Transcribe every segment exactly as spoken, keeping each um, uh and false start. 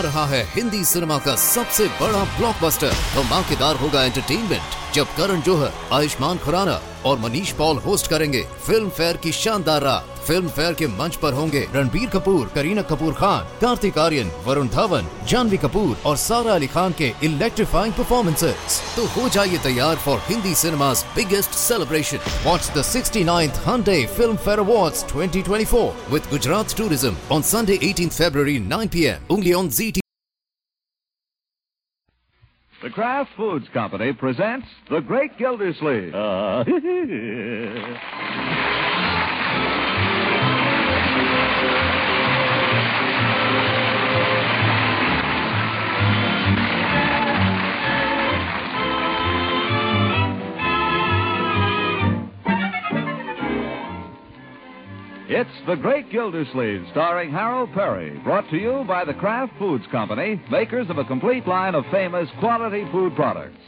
रहा है हिंदी सिनेमा का सबसे बड़ा ब्लॉकबस्टर। धमाकेदार होगा एंटरटेनमेंट जब करण जौहर, आयुष्मान खुराना और मनीष पॉल होस्ट करेंगे फिल्म फेयर की शानदार रात। फिल्म फेयर के मंच पर होंगे रणबीर कपूर, करीना कपूर खान, कार्तिक आर्यन, वरुण धवन, जानवी कपूर और सारा अली खान के इलेक्ट्रीफाइंग परफॉर्मेंसेस। तो हो जाइए तैयार for Hindi cinema's biggest celebration. Watch the sixty-ninth Hyundai Film Fair Awards twenty twenty-four with Gujarat Tourism on Sunday eighteenth February nine p m only on Z T V. The Kraft Foods Company presents The Great Gildersleeve. Uh, It's The Great Gildersleeve, starring Harold Perry, brought to you by the Kraft Foods Company, makers of a complete line of famous quality food products.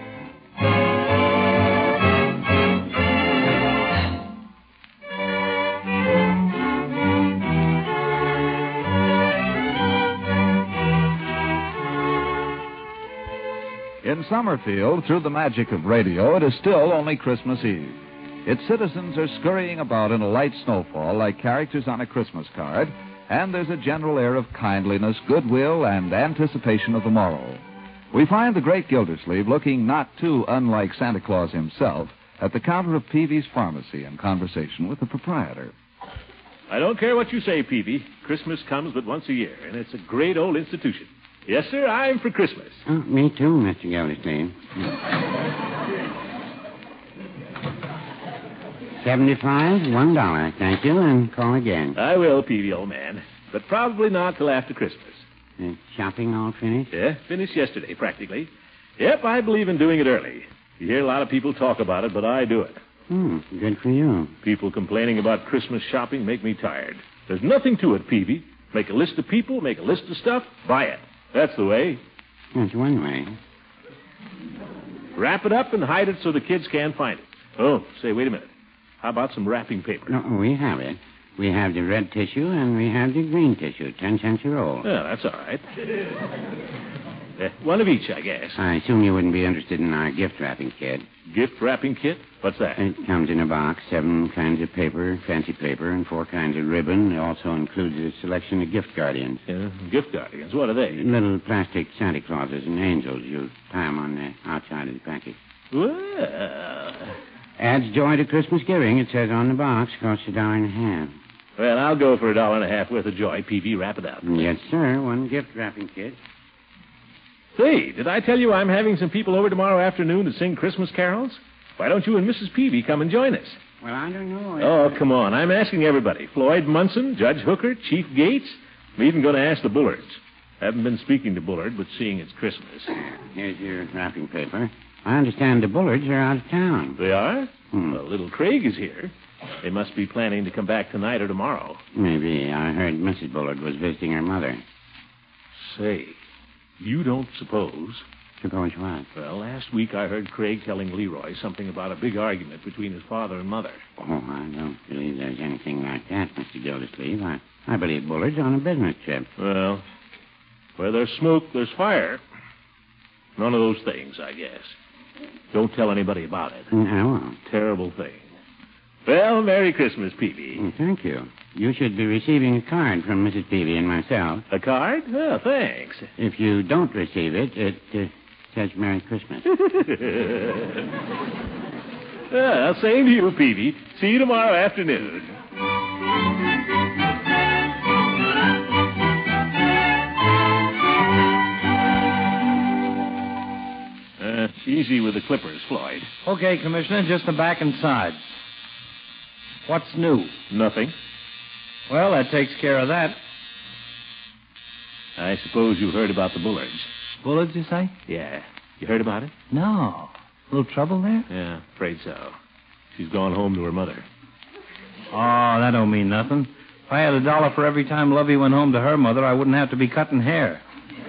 In Summerfield, through the magic of radio, it is still only Christmas Eve. Its citizens are scurrying about in a light snowfall like characters on a Christmas card, and there's a general air of kindliness, goodwill, and anticipation of the morrow. We find the Great Gildersleeve looking not too unlike Santa Claus himself at the counter of Peavy's Pharmacy in conversation with the proprietor. I don't care what you say, Peavy. Christmas comes but once a year, and it's a great old institution. Yes, sir, I'm for Christmas. Oh, me too, Mister Gildersleeve. Seventy-five, one dollar, thank you, and call again. I will, Peavy, old man, but probably not till after Christmas. Uh, shopping all finished? Yeah, finished yesterday, practically. Yep, I believe in doing it early. You hear a lot of people talk about it, but I do it. Hmm, good for you. People complaining about Christmas shopping make me tired. There's nothing to it, Peavy. Make a list of people, make a list of stuff, buy it. That's the way. That's one way. Wrap it up and hide it so the kids can't find it. Oh, say, wait a minute. How about some wrapping paper? No, we have it. We have the red tissue and we have the green tissue, ten cents a roll. Yeah, that's all right. uh, one of each, I guess. I assume you wouldn't be interested in our gift wrapping kit. Gift wrapping kit? What's that? It comes in a box, seven kinds of paper, fancy paper, and four kinds of ribbon. It also includes a selection of gift guardians. Yeah, gift guardians? What are they? Little plastic Santa Clauses and angels. You tie them on the outside of the package. Well... Adds joy to Christmas giving, it says on the box. Costs a dollar and a half. Well, I'll go for a dollar and a half worth of joy, Peavy. Wrap it up. Yes, sir. One gift wrapping kit. Say, did I tell you I'm having some people over tomorrow afternoon to sing Christmas carols? Why don't you and Missus Peavy come and join us? Well, I don't know. Oh, come on. I'm asking everybody. Floyd Munson, Judge Hooker, Chief Gates. I'm even going to ask the Bullards. Haven't been speaking to Bullard, but seeing it's Christmas. Here's your wrapping paper. I understand the Bullards are out of town. They are? Hmm. Well, little Craig is here. They must be planning to come back tonight or tomorrow. Maybe. I heard Missus Bullard was visiting her mother. Say, you don't suppose... Suppose what? Well, last week I heard Craig telling Leroy something about a big argument between his father and mother. Oh, I don't believe there's anything like that, Mister Gildersleeve. I, I believe Bullard's on a business trip. Well, where there's smoke, there's fire. None of those things, I guess. Don't tell anybody about it. I won't. Terrible thing. Well, Merry Christmas, Peavy. Oh, thank you. You should be receiving a card from Missus Peavy and myself. A card? Oh, thanks. If you don't receive it, it uh, says Merry Christmas. Well, same to you, Peavy. See you tomorrow afternoon. Uh, easy with the clippers, Floyd. Okay, Commissioner, just the back and sides. What's new? Nothing. Well, that takes care of that. I suppose you heard about the Bullards. Bullards, you say? Yeah. You heard about it? No. A little trouble there? Yeah, afraid so. She's gone home to her mother. Oh, that don't mean nothing. If I had a dollar for every time Lovey went home to her mother, I wouldn't have to be cutting hair.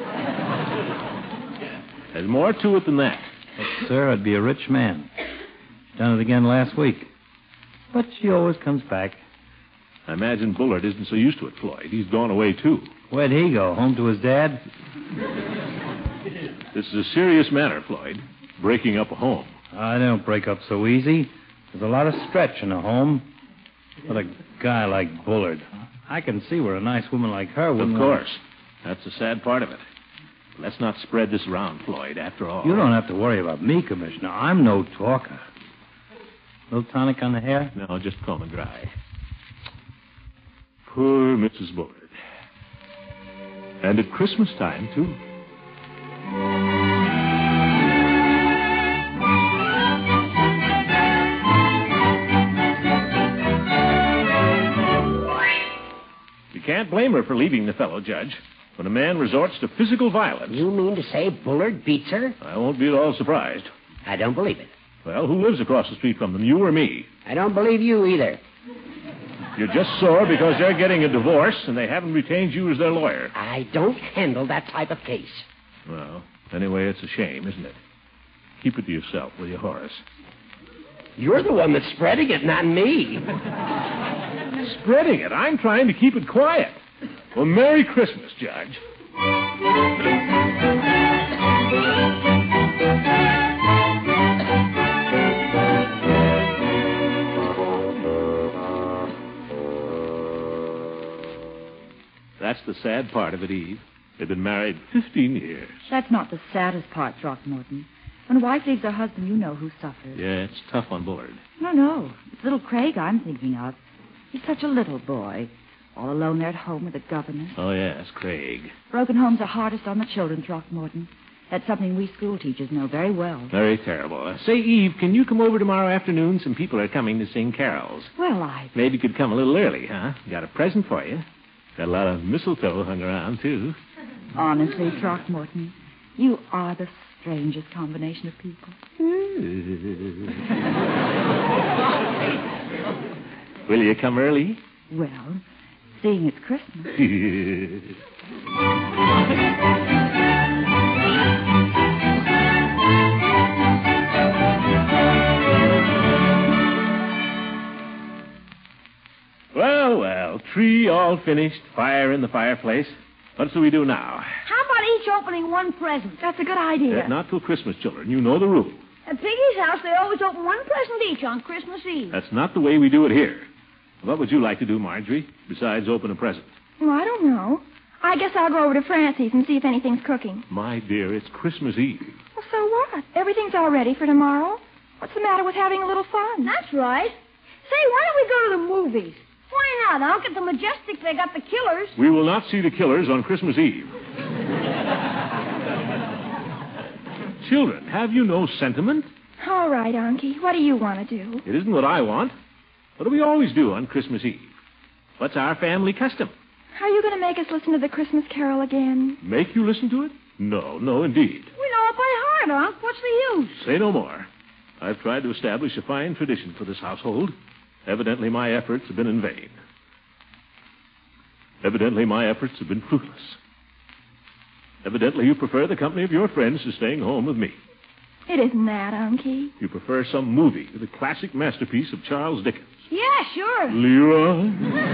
There's more to it than that. Yes, sir, I'd be a rich man. Done it again last week. But she always comes back. I imagine Bullard isn't so used to it, Floyd. He's gone away, too. Where'd he go? Home to his dad? This is a serious matter, Floyd. Breaking up a home. I don't break up so easy. There's a lot of stretch in a home. But a guy like Bullard, I can see where a nice woman like her would... Of course. That's the sad part of it. Let's not spread this around, Floyd, after all. You don't have to worry about me, Commissioner. I'm no talker. Little tonic on the hair? No, just comb and dry. Poor Missus Bullard. And at Christmas time, too. You can't blame her for leaving the fellow, Judge. When a man resorts to physical violence... You mean to say Bullard beats her? I won't be at all surprised. I don't believe it. Well, who lives across the street from them, you or me? I don't believe you either. You're just sore because they're getting a divorce and they haven't retained you as their lawyer. I don't handle that type of case. Well, anyway, it's a shame, isn't it? Keep it to yourself, will you, Horace? You're the one that's spreading it, not me. Spreading it? I'm trying to keep it quiet. Well, Merry Christmas, Judge. That's the sad part of it, Eve. They've been married fifteen years. That's not the saddest part, Throckmorton. When a wife leaves her husband, you know who suffers. Yeah, it's tough on Bullard. No, no. It's little Craig I'm thinking of. He's such a little boy. All alone there at home with a governess. Oh, yes, Craig. Broken homes are hardest on the children, Throckmorton. That's something we school teachers know very well. Very terrible. Uh, say, Eve, can you come over tomorrow afternoon? Some people are coming to sing carols. Well, I... Maybe you could come a little early, huh? Got a present for you. Got a lot of mistletoe hung around, too. Honestly, Throckmorton, you are the strangest combination of people. Will you come early? Well, seeing it's Christmas. Well, well, tree all finished, fire in the fireplace. What do we do now? How about each opening one present? That's a good idea. Uh, not till Christmas, children. You know the rule. At Piggy's house, they always open one present each on Christmas Eve. That's not the way we do it here. What would you like to do, Marjorie, besides open a present? Well, I don't know. I guess I'll go over to Francie's and see if anything's cooking. My dear, it's Christmas Eve. Well, so what? Everything's all ready for tomorrow. What's the matter with having a little fun? That's right. Say, why don't we go to the movies? Why not, Unc? At the Majestic, they got the Killers. We will not see the Killers on Christmas Eve. Children, have you no sentiment? All right, Unky. What do you want to do? It isn't what I want. What do we always do on Christmas Eve? What's our family custom? Are you going to make us listen to the Christmas Carol again? Make you listen to it? No, no, indeed. We know it by heart, Unc. What's the use? Say no more. I've tried to establish a fine tradition for this household. Evidently, my efforts have been in vain. Evidently, my efforts have been fruitless. Evidently, you prefer the company of your friends to staying home with me. It isn't that, Unky. You prefer some movie, the classic masterpiece of Charles Dickens. Yeah, sure. Leroy?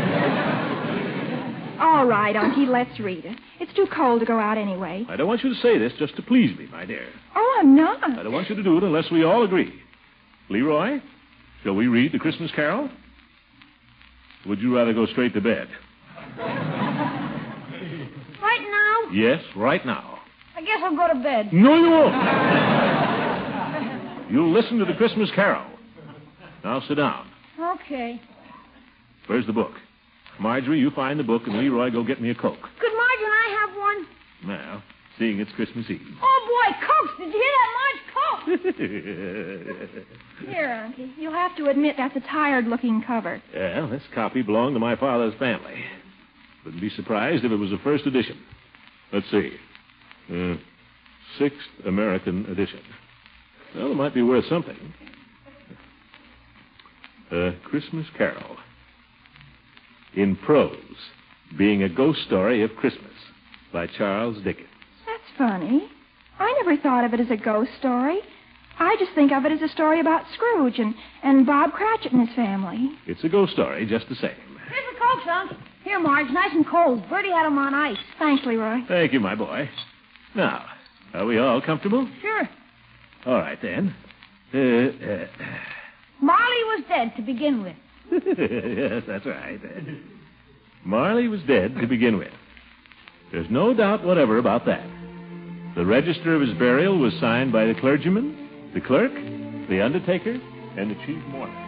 All right, Unky, let's read it. It's too cold to go out anyway. I don't want you to say this just to please me, my dear. Oh, I'm not. I don't want you to do it unless we all agree. Leroy, shall we read the Christmas Carol? Would you rather go straight to bed? Right now? Yes, right now. I guess I'll go to bed. No, you won't. You'll listen to the Christmas Carol. Now sit down. Okay. Where's the book? Marjorie, you find the book, and Leroy, go get me a Coke. Could Marge and I have one? Now, seeing it's Christmas Eve. Oh, boy, Cokes. Did you hear that, Marge? Coke. Here, Unky. You'll have to admit that's a tired-looking cover. Yeah, this copy belonged to my father's family. Wouldn't be surprised if it was a first edition. Let's see. Uh, sixth American edition. Well, it might be worth something. A Christmas Carol. In prose, being a ghost story of Christmas by Charles Dickens. That's funny. I never thought of it as a ghost story. I just think of it as a story about Scrooge and, and Bob Cratchit and his family. It's a ghost story just the same. Here's a Cokes, Unc. Here, Marge, nice and cold. Bertie had 'em on ice. Thanks, Leroy. Thank you, my boy. Now, are we all comfortable? Sure. All right, then. Uh, uh... Marley was dead to begin with. Yes, that's right. Marley was dead to begin with. There's no doubt whatever about that. The register of his burial was signed by the clergyman, the clerk, the undertaker, and the chief mourner.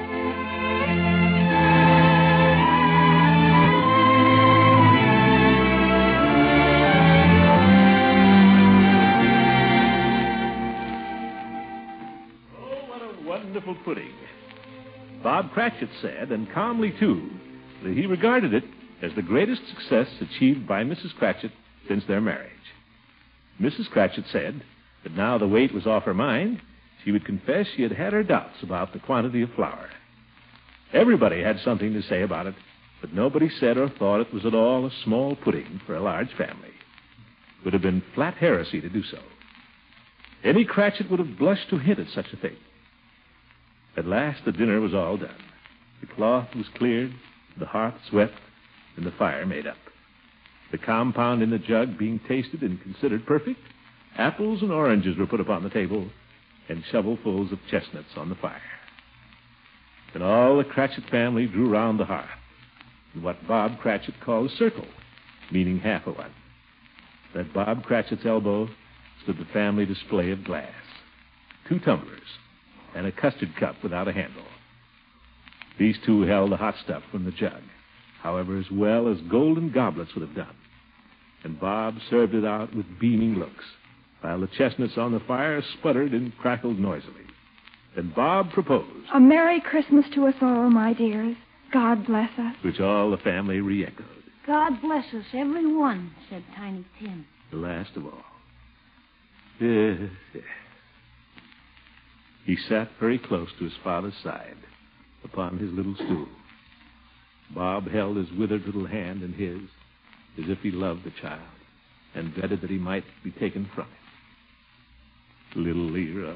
Wonderful pudding. Bob Cratchit said, and calmly too, that he regarded it as the greatest success achieved by Missus Cratchit since their marriage. Missus Cratchit said that now the weight was off her mind, she would confess she had had her doubts about the quantity of flour. Everybody had something to say about it, but nobody said or thought it was at all a small pudding for a large family. It would have been flat heresy to do so. Any Cratchit would have blushed to hint at such a thing. At last, the dinner was all done. The cloth was cleared, the hearth swept, and the fire made up. The compound in the jug being tasted and considered perfect, apples and oranges were put upon the table, and shovelfuls of chestnuts on the fire. Then all the Cratchit family drew round the hearth, in what Bob Cratchit called a circle, meaning half a one. At Bob Cratchit's elbow stood the family display of glass, two tumblers, and a custard cup without a handle. These two held the hot stuff from the jug, however, as well as golden goblets would have done. And Bob served it out with beaming looks, while the chestnuts on the fire sputtered and crackled noisily. Then Bob proposed, "A Merry Christmas to us all, my dears. God bless us." which all the family re-echoed. God bless us, every one, said Tiny Tim. The last of all. Yes, yes. He sat very close to his father's side, upon his little stool. Bob held his withered little hand in his, as if he loved the child, and dreaded that he might be taken from him. Little Leroy.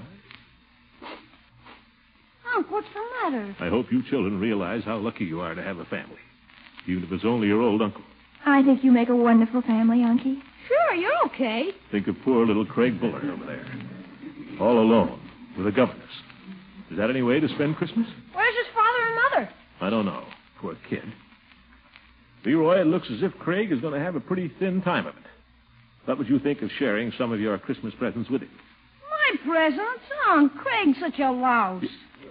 Unc, what's the matter? I hope you children realize how lucky you are to have a family, even if it's only your old uncle. I think you make a wonderful family, Unky. Sure, you're okay. Think of poor little Craig Bullard over there, all alone, with a governess. Is that any way to spend Christmas? Where's his father and mother? I don't know. Poor kid. Leroy, it looks as if Craig is going to have a pretty thin time of it. What would you think of sharing some of your Christmas presents with him? My presents? Oh, Craig's such a louse.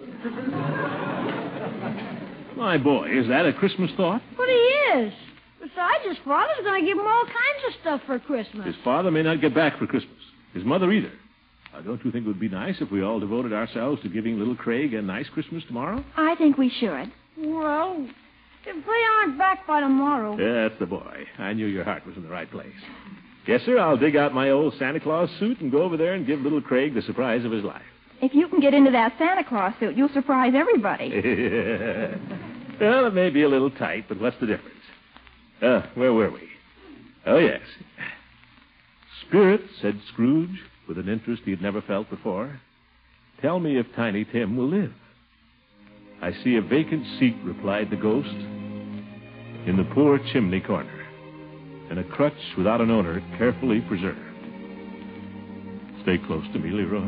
My boy, is that a Christmas thought? But he is. Besides, his father's going to give him all kinds of stuff for Christmas. His father may not get back for Christmas. His mother either. Now, don't you think it would be nice if we all devoted ourselves to giving little Craig a nice Christmas tomorrow? I think we should. Well, if they aren't back by tomorrow. That's the boy. I knew your heart was in the right place. Yes, sir, I'll dig out my old Santa Claus suit and go over there and give little Craig the surprise of his life. If you can get into that Santa Claus suit, you'll surprise everybody. Well, it may be a little tight, but what's the difference? Uh, where were we? Oh, yes. Spirit, said Scrooge, with an interest he had never felt before, tell me if Tiny Tim will live. I see a vacant seat, replied the ghost, in the poor chimney corner, and a crutch without an owner carefully preserved. Stay close to me, Leroy.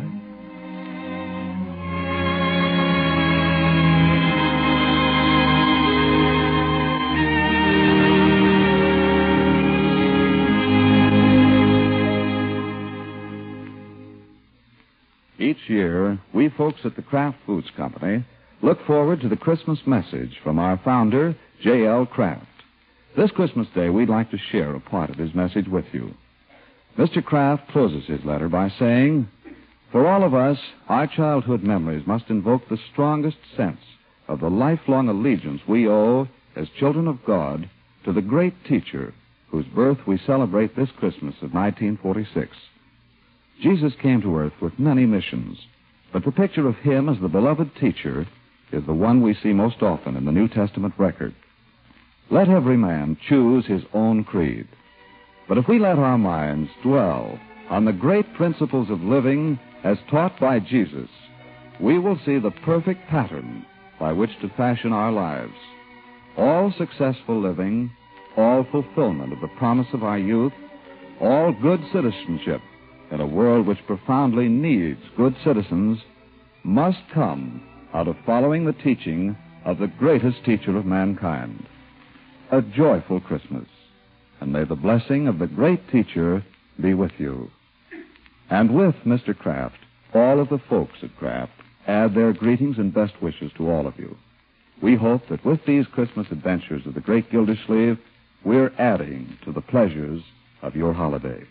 Each year, we folks at the Kraft Foods Company look forward to the Christmas message from our founder, J L. Kraft. This Christmas Day, we'd like to share a part of his message with you. Mister Kraft closes his letter by saying, "For all of us, our childhood memories must invoke the strongest sense of the lifelong allegiance we owe as children of God to the great teacher whose birth we celebrate this Christmas of nineteen forty-six. Jesus came to earth with many missions, but the picture of him as the beloved teacher is the one we see most often in the New Testament record. Let every man choose his own creed. But if we let our minds dwell on the great principles of living as taught by Jesus, we will see the perfect pattern by which to fashion our lives. all successful living, all fulfillment of the promise of our youth, all good citizenship in a world which profoundly needs good citizens, must come out of following the teaching of the greatest teacher of mankind. A joyful Christmas, and may the blessing of the great teacher be with you. And with Mister Kraft, all of the folks at Kraft add their greetings and best wishes to all of you. We hope that with these Christmas adventures of the great Gildersleeve, we're adding to the pleasures of your holiday.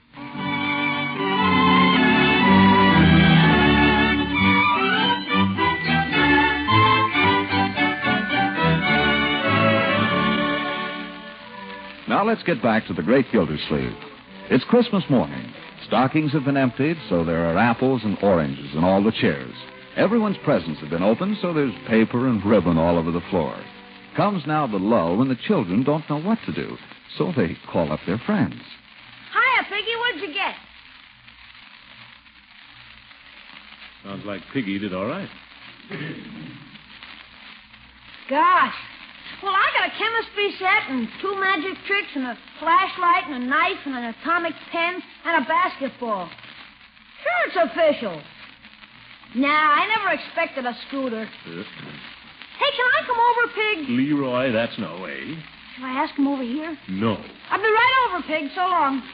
Now let's get back to the great Gildersleeve. It's Christmas morning. Stockings have been emptied, so there are apples and oranges in all the chairs. Everyone's presents have been opened, so there's paper and ribbon all over the floor. Comes now the lull when the children don't know what to do, so they call up their friends. Hiya, Piggy. What'd you get? Sounds like Piggy did all right. Gosh. Well, I got a chemistry set and two magic tricks and a flashlight and a knife and an atomic pen and a basketball. Sure, it's official. Nah, I never expected a scooter. Uh, Hey, can I come over, Pig? Leroy, that's no way. Shall I ask him over here? No. I'll be right over, Pig. So long.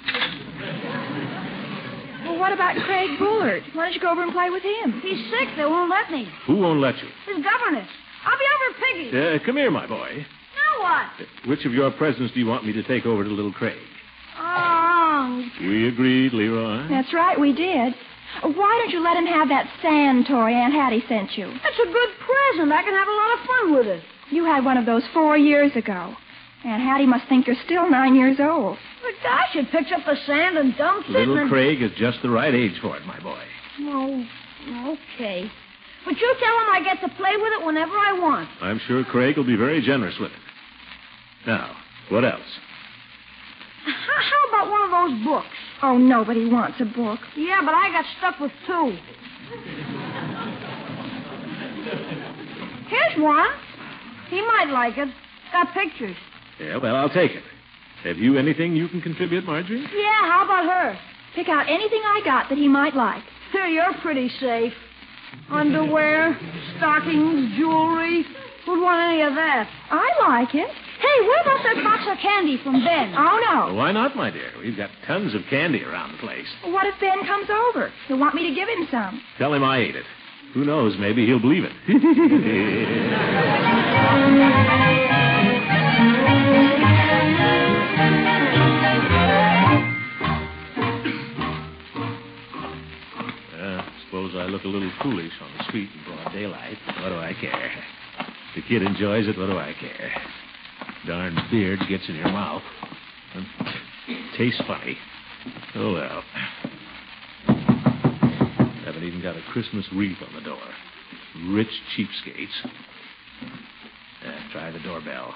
Well, what about Craig Bullard? Why don't you go over and play with him? He's sick. They won't let me. Who won't let you? His governess. I'll be over, Piggy. Uh, come here, my boy. Now what? Uh, which of your presents do you want me to take over to little Craig? Oh. We agreed, Leroy. That's right, we did. Why don't you let him have that sand toy Aunt Hattie sent you? That's a good present. I can have a lot of fun with it. You had one of those four years ago. Aunt Hattie must think you're still nine years old. But gosh, it picks up the sand and dumps it. Little and... Craig is just the right age for it, my boy. Oh, okay. But you tell him I get to play with it whenever I want. I'm sure Craig will be very generous with it. Now, what else? How, how about one of those books? Oh, nobody wants a book. Yeah, but I got stuck with two. Here's one. He might like it. Got pictures. Yeah, well, I'll take it. Have you anything you can contribute, Marjorie? Yeah, how about her? Pick out anything I got that he might like. You're pretty safe. Underwear, stockings, jewelry. Who'd want any of that? I like it. Hey, what about that box of candy from Ben? Oh, no. Well, why not, my dear? We've got tons of candy around the place. What if Ben comes over? He'll want me to give him some. Tell him I ate it. Who knows, maybe he'll believe it. uh, suppose I look a little foolish on the street in broad daylight. What do I care? The kid enjoys it. What do I care? Darn beard gets in your mouth. And tastes funny. Oh, well. Haven't even got a Christmas wreath on the door. Rich cheapskates. Uh, try the doorbell.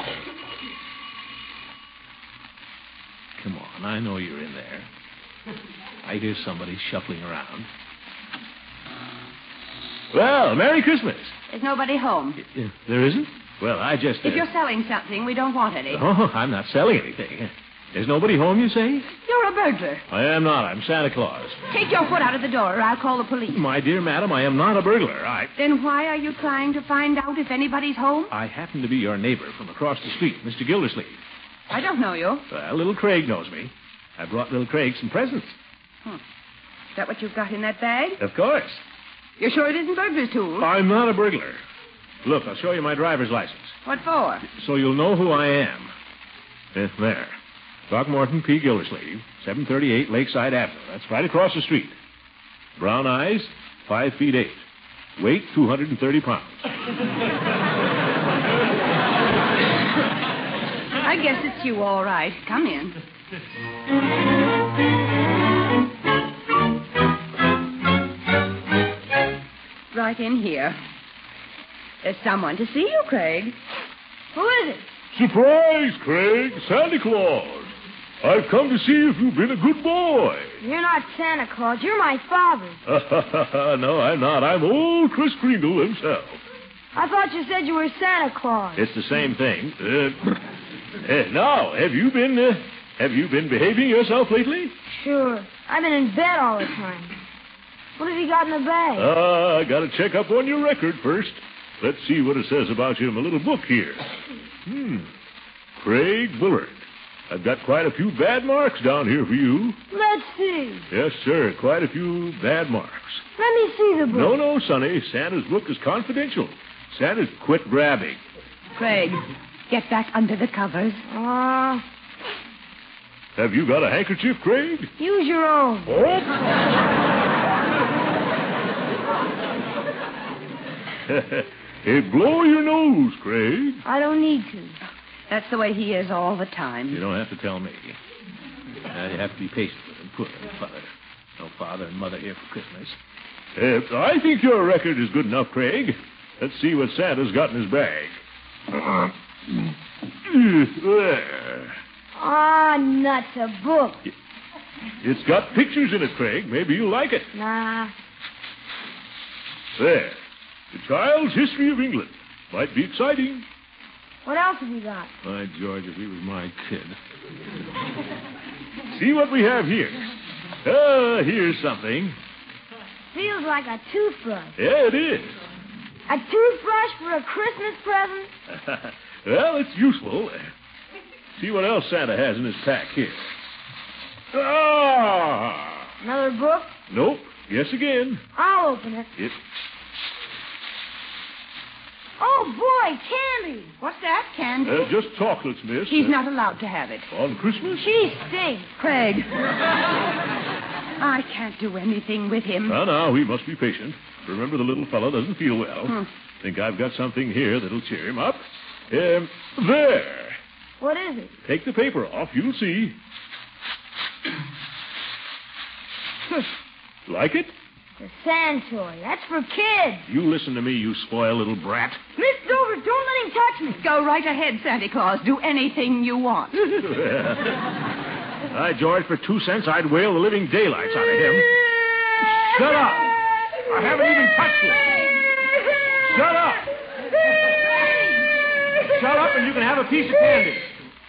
Come on, I know you're in there. I hear somebody shuffling around. Well, Merry Christmas. There's nobody home. Uh, There isn't? Well, I just... uh, If you're selling something, we don't want any. Oh, I'm not selling anything. There's nobody home, you say? You're a burglar. I am not. I'm Santa Claus. Take your foot out of the door, or I'll call the police. My dear madam, I am not a burglar. I... Then why are you trying to find out if anybody's home? I happen to be your neighbor from across the street, Mister Gildersleeve. I don't know you. Well, little Craig knows me. I brought little Craig some presents. Hmm. Is that what you've got in that bag? Of course. You're sure it isn't burglar's tools? I'm not a burglar. Look, I'll show you my driver's license. What for? So you'll know who I am. Eh, there. Throckmorton P. Gildersleeve, seven thirty-eight Lakeside Avenue. That's right across the street. Brown eyes, five feet eight. Weight, two hundred thirty pounds. I guess it's you, all right. Come in. Right in here. There's someone to see you, Craig. Who is it? Surprise, Craig. Santa Claus. I've come to see if you've been a good boy. You're not Santa Claus. You're my father. No, I'm not. I'm old Kris Kringle himself. I thought you said you were Santa Claus. It's the same thing. Uh, uh, now, have you been uh, have you been behaving yourself lately? Sure. I've been in bed all the time. What have you got in the bag? Ah, I got to check up on your record first. Let's see what it says about you in my little book here. Hmm. Craig Bullard. I've got quite a few bad marks down here for you. Let's see. Yes, sir. Quite a few bad marks. Let me see the book. No, no, Sonny. Santa's book is confidential. Santa's quit grabbing. Craig, get back under the covers. Ah. Uh, Have you got a handkerchief, Craig? Use your own. Oh. Hey, blow your nose, Craig. I don't need to. That's the way he is all the time. You don't have to tell me. Uh, you have to be patient with him. Poor little father. No father and mother here for Christmas. Uh, I think your record is good enough, Craig. Let's see what Santa's got in his bag. There. Ah, nuts, a book. It's got pictures in it, Craig. Maybe you'll like it. Nah. There. The Child's History of England. Might be exciting. What else have you got? By George, if he was my kid. See what we have here. Ah, here's something. Feels like a toothbrush. Yeah, it is. A toothbrush for a Christmas present? Well, it's useful. See what else Santa has in his pack here. Ah! Another book? Nope. Guess again. I'll open it. It... Oh, boy, candy. What's that, candy? Uh, just chocolates, miss. He's uh, not allowed to have it. On Christmas? She stinks. Craig. I can't do anything with him. Now, now, we must be patient. Remember, the little fellow doesn't feel well. Hmm. Think I've got something here that'll cheer him up. Um, there. What is it? Take the paper off. You'll see. Like it? The sand toy. That's for kids. You listen to me, you spoiled little brat. Miss Dover, don't let him touch me. Go right ahead, Santa Claus. Do anything you want. Hi, George, for two cents, I'd whale the living daylights out of him. Shut up. I haven't even touched you. Shut up. Shut up and you can have a piece of candy.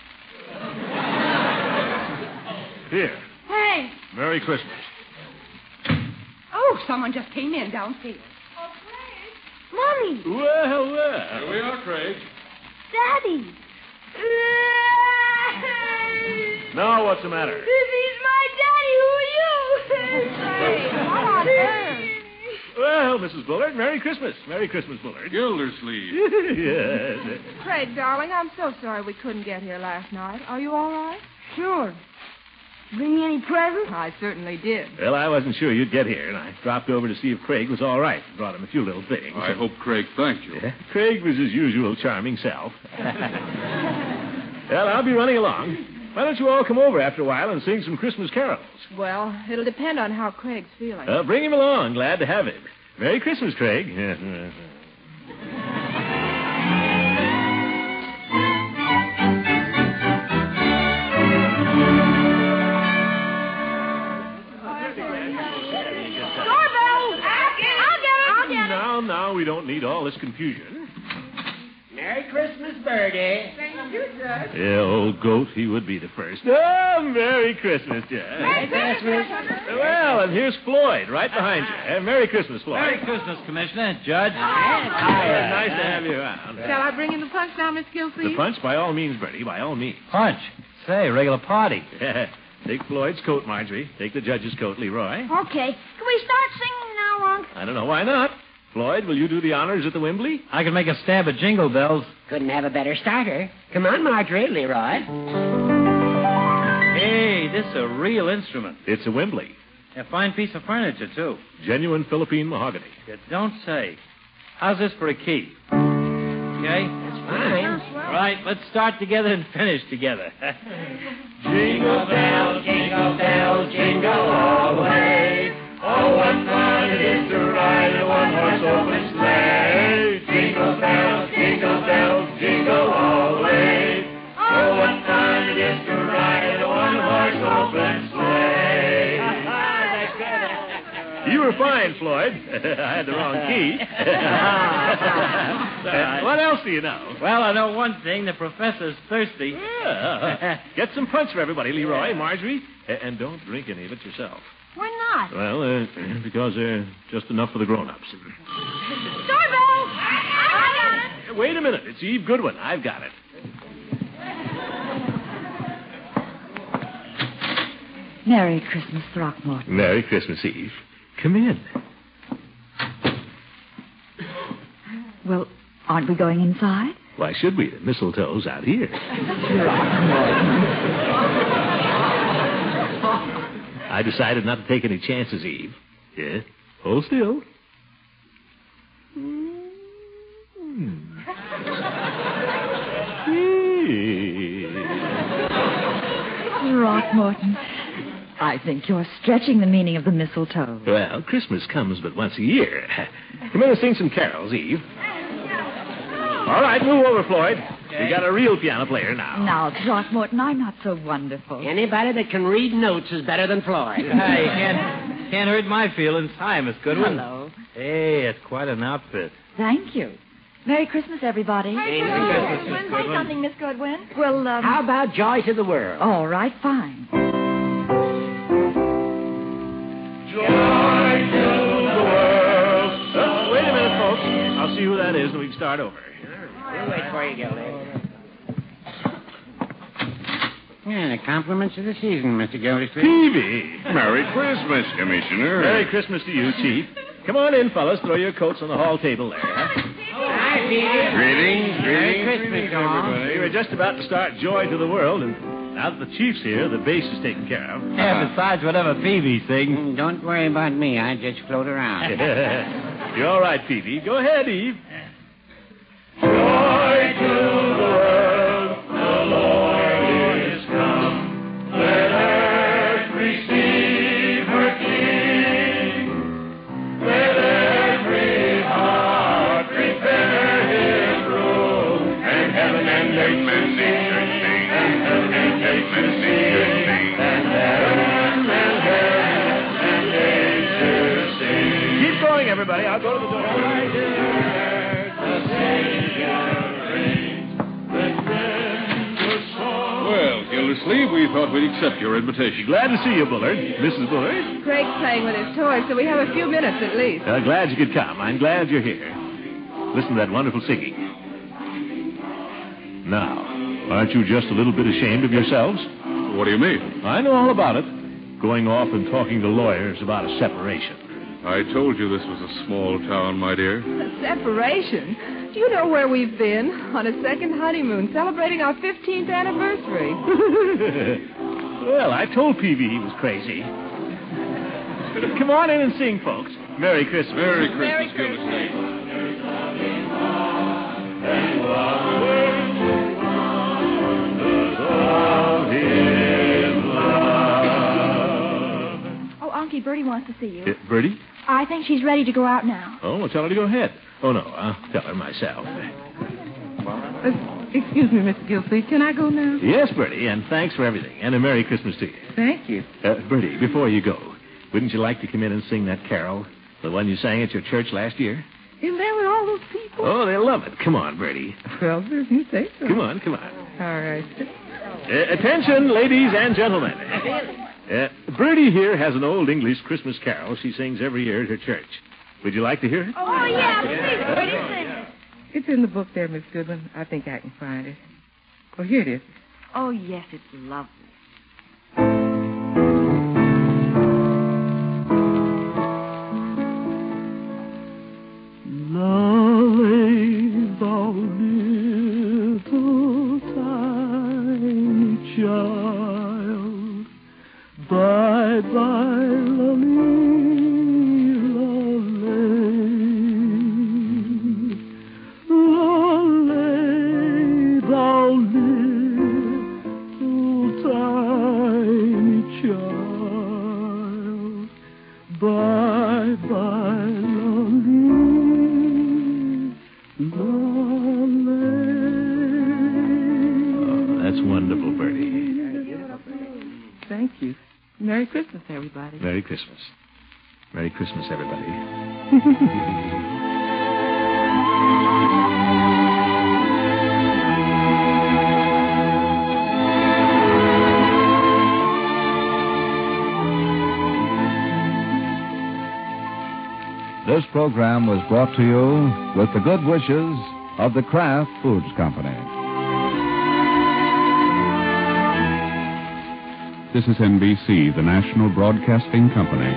Here. Hey. Merry Christmas. Oh, someone just came in downstairs. Oh, Craig. Mommy. Well, well. Here we are, Craig. Daddy. Now, what's the matter? If he's my daddy, who are you? Craig, what on earth? Well, Missus Bullard, Merry Christmas. Merry Christmas, Bullard. Gildersleeve. Yes. Craig, darling, I'm so sorry we couldn't get here last night. Are you all right? Sure. Bring me any presents? I certainly did. Well, I wasn't sure you'd get here, and I dropped over to see if Craig was all right. Brought him a few little things. I hope Craig thanked you. Yeah. Craig was his usual charming self. Well, I'll be running along. Why don't you all come over after a while and sing some Christmas carols? Well, it'll depend on how Craig's feeling. Uh, bring him along. Glad to have him. Merry Christmas, Craig. Now, now, we don't need all this confusion. Merry Christmas, Birdie. Thank you, sir. Yeah, old goat, he would be the first. Oh, Merry Christmas, Judge. Merry Christmas. Well, and here's Floyd, right behind you. Uh, Merry Christmas, Floyd. Merry Christmas, Commissioner. Judge. Hi, nice to have you around. Shall I bring in the punch now, Miss Gilsleeve? The punch, by all means, Bertie, by all means. Punch. Say, regular party. Take Floyd's coat, Marjorie. Take the judge's coat, Leroy. Okay. Can we start singing now, Unc? I don't know. Why not? Floyd, will you do the honors at the Wembley? I can make a stab at Jingle Bells. Couldn't have a better starter. Come on, Marjorie, Leroy. Hey, this is a real instrument. It's a Wembley. A fine piece of furniture, too. Genuine Philippine mahogany. You don't say. How's this for a key? Okay? That's fine. Right, let's start together and finish together. Jingle bells, jingle bells, jingle all the way. Oh, what fun it is to ride in a one-horse open sleigh. Jingle bells, jingle bells, jingle all the way. Oh, what fun it is to ride in a one-horse open sleigh. You were fine, Floyd. I had the wrong key. Uh, what else do you know? Well, I know one thing. The professor's thirsty. Yeah. Get some punch for everybody, Leroy, Marjorie. And don't drink any of it yourself. Why not? Well, uh, because there's just enough for the grown-ups. Doorbell! I got it. Wait a minute. It's Eve Goodwin. I've got it. Merry Christmas, Throckmorton. Merry Christmas Eve. Come in. Well, aren't we going inside? Why should we? The mistletoe's out here. I decided not to take any chances, Eve. Yeah? Hold still. Throckmorton, I think you're stretching the meaning of the mistletoe. Well, Christmas comes but once a year. Come in and sing some carols, Eve. All right, move over, Floyd. We got a real piano player now. Now, Throckmorton, I'm not so wonderful. Anybody that can read notes is better than Floyd. Hey, you can't, can't hurt my feelings. Hi, Miss Goodwin. Hello. Hey, it's quite an outfit. Thank you. Merry Christmas, everybody. Hey, Merry Christmas, Say Goodwin. something, Miss Goodwin. Well, um... How about Joy to the World? All right, fine. Joy to the world. Oh, wait a minute, folks. I'll see who that is, and we can start over. We'll wait for you, Gildy. Yeah, the compliments of the season, Mister Gildersleeve. Peavy. Merry Christmas, Commissioner. Merry Christmas to you, Chief. Come on in, fellas. Throw your coats on the hall table there. Huh? Hi, Peter. Greetings, Merry greetings, Christmas, greetings, all. everybody. We were just about to start Joy to the World, and now that the Chief's here, the bass is taken care of. Yeah, besides whatever Peavy sings. Mm, Don't worry about me. I just float around. You're all right, Peavy. Go ahead, Eve. Joy to the world, the Lord is come. Let earth receive her King. Let every heart prepare his room. And heaven and earth sing, and heaven and earth sing, and heaven and earth and nature sing. Keep going, everybody. I'll go to the door. Well, Gildersleeve, we thought we'd accept your invitation. Glad to see you, Bullard. Missus Bullard. Craig's playing with his toys, so we have a few minutes at least. Uh, glad you could come. I'm glad you're here. Listen to that wonderful singing. Now, aren't you just a little bit ashamed of yourselves? What do you mean? I know all about it. Going off and talking to lawyers about a separation. I told you this was a small town, my dear. A separation? Do you know where we've been? On a second honeymoon, celebrating our fifteenth anniversary. Well, I told Peavy he was crazy. Come on in and sing, folks. Merry Christmas. Merry Christmas, Merry Gildersleeve. Oh, Unky, Bertie wants to see you. Uh, Bertie? I think she's ready to go out now. Oh, well, tell her to go ahead. Oh, no, I'll tell her myself. Uh, excuse me, Mister Gilsey. Can I go now? Yes, Bertie, and thanks for everything. And a Merry Christmas to you. Thank you. Uh, Bertie, before you go, wouldn't you like to come in and sing that carol? The one you sang at your church last year? In there with all those people? Oh, they'll love it. Come on, Bertie. Well, if you say so. Come on, come on. All right. Uh, attention, ladies and gentlemen. Uh, Bertie here has an old English Christmas carol she sings every year at her church. Would you like to hear it? Oh, yeah, please, Bertie, sing it. It's in the book there, Miss Goodwin. I think I can find it. Oh, here it is. Oh, yes, it's lovely. Lolly, thou little tiny child, bye bye, lolly, lolly, lolly, thou little tiny child, bye bye, lolly. Oh, that's wonderful, Bertie. Thank you. Merry Christmas, everybody. Merry Christmas. Merry Christmas, everybody. This program was brought to you with the good wishes of the Kraft Foods Company. This is N B C, the national broadcasting company.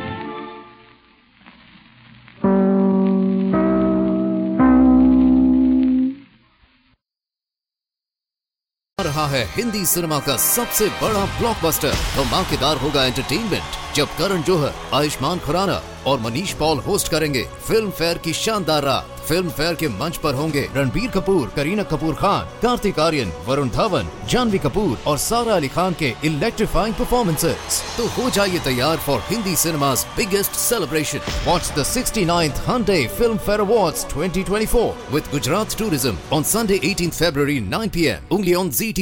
रहा है Hindi cinema का सबसे बड़ा blockbuster. धमाकेदार होगा entertainment जब करण जौहर, आयुष्मान खुराना और Manish Paul host करेंगे फिल्म फेयर की शानदार रात। फिल्म फेयर के मंच पर होंगे रणबीर कपूर, करीना कपूर खान, कार्तिक आर्यन, वरुण धवन, जानवी कपूर और सारा अली खान के इलेक्ट्रीफाइंग परफॉर्मेंसेस। तो हो जाइए तैयार for Hindi cinema's biggest celebration. Watch the sixty-ninth Hyundai Film Fair Awards twenty twenty-four with Gujarat Tourism on Sunday eighteenth February nine p m only on Z T V.